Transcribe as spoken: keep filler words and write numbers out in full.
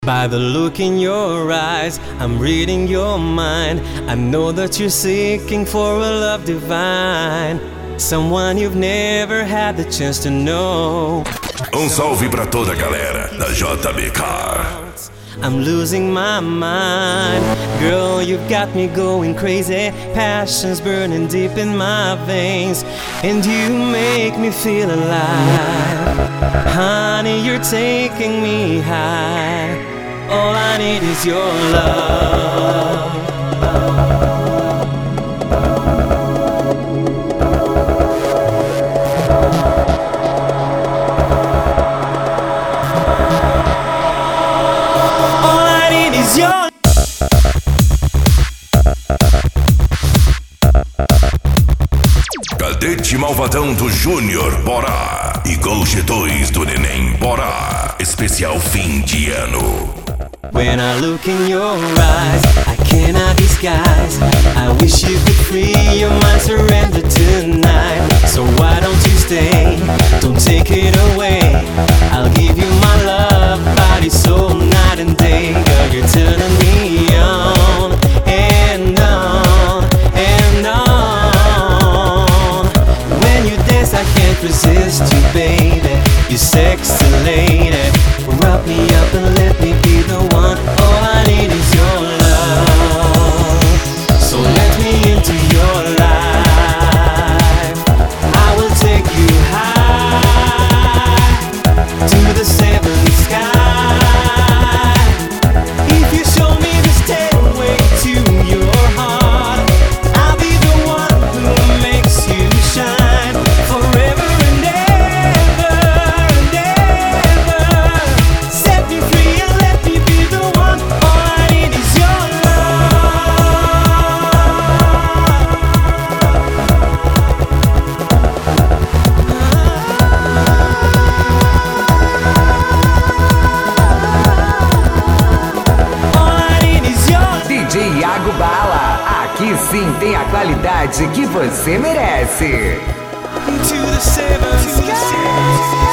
By the look in your eyes, I'm reading your mind. I know that you're seeking for a love divine, someone you've never had the chance to know. Um salve pra toda a galera da J B K. I'm losing my mind. Girl, you've got me going crazy. Passion's burning deep in my veins, and you make me feel alive. Honey, you're taking me high. All I need is your love. All I need is your Cadete Malvadão do Júnior, bora! E Gol G dois do Neném, bora! Especial fim de ano. When I look in your eyes, I cannot disguise. I wish you could free your mind, surrender tonight. So why don't you stay? Don't take it away. I'll give you my love, body, soul, night and day. Girl, you're turning me on and on and on. When you dance, I can't resist you, baby. You sexy lady. Rub me up and let me be the one. All I need is your love. So let me into your life. I will take you high to the seventh sky. If you show me the stairway to your heart, I'll be the one who makes you shine forever and ever and ever. Set me free and let me be the one. All I need is your All I need is your D J Iago Bala, aqui sim tem a qualidade que você merece. to the seventh sky.